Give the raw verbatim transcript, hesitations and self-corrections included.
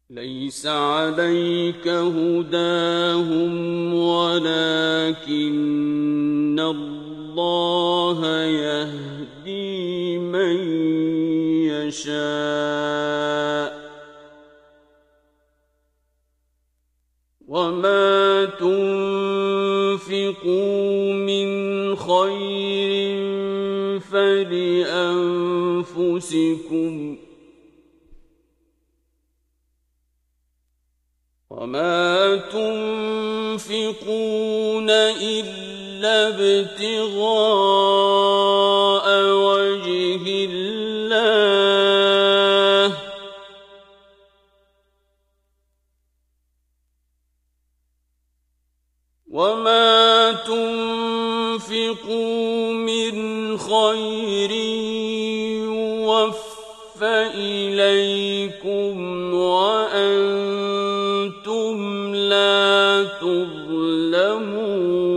ليس عليك هداهم ولكن الله يهدي من يشاء وما تنفقوا من خير فلأنفسكم وما تنفقون إلا ابتغاء وجه الله وما تنفقوا من خير يوفى إليكم وأنتم لا تظلمون